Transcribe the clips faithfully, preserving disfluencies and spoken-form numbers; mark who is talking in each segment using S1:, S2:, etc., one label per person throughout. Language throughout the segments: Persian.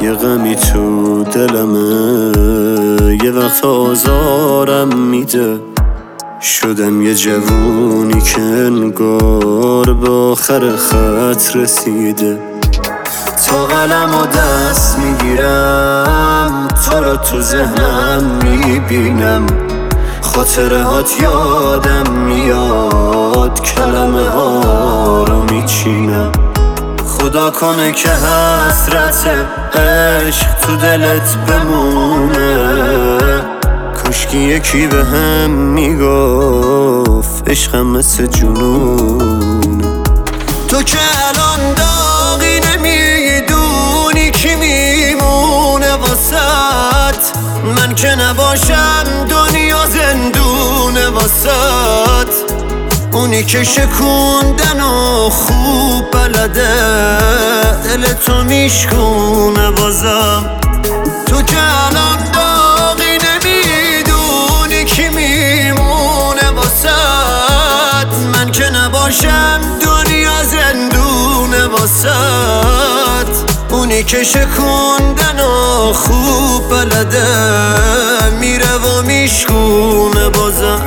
S1: یه غمی تو دلمه، یه وقت آزارم میده. شدم یه جوونی که انگار به آخر خط رسیده. تا قلم و دست میگیرم، تو رو تو ذهنم میبینم، خاطره هات یادم میاد، کلمه ها رو میچینم. خدا کنه که حسرت عشق تو دلت بمونه، کاشکی یکی به هم میگفت عشقم مثل جنونه. تو که الان داغی نمیدونی کی میمونه واسط، من که نباشم دنیا زندونه واسط. اونی که شکوندن و خوب بلده، دلتو میشکونه بازم. تو که الان داغی نمیدونی کی میمونه واسط، من که نباشم دنیا زندونه واسط. اونی که شکوندن و خوب بلده، میره و میشکونه بازم.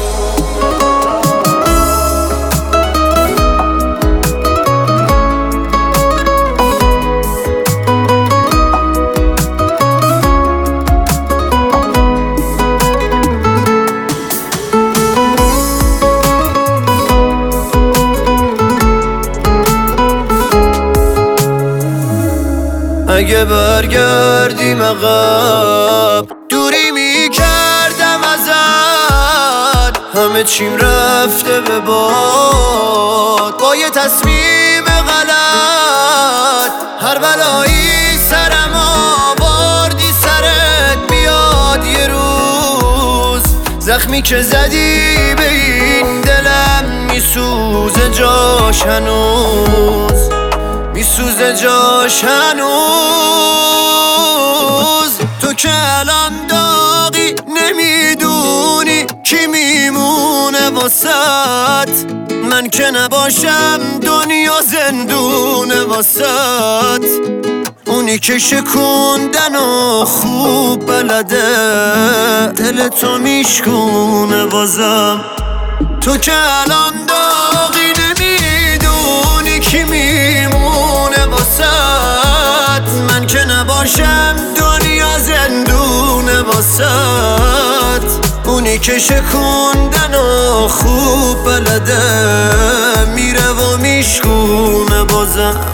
S1: اگه برگردیم عقب، دوری میکردم ازت، همه چیم رفته به باد. با یه تصمیم غلط هر بلایی سرم آوردی سرت بیاد یه روز. زخمی که زدی به این دلم میسوزه جاش هنوز، میسوزه جاش هنوز. تو که الان داغی نمیدونی کی میمونه واسط، من که نباشم دنیا زندونه واسط. اونی که شکوندن و خوب بلده، دلتو میشکونه بازم. تو که الان داغی نمیدونی کی میمونه واسط، من که نباشم دنیا زندونه واسط. اونی که شکوندن و خوب بلده، میره و میشکونه بازم.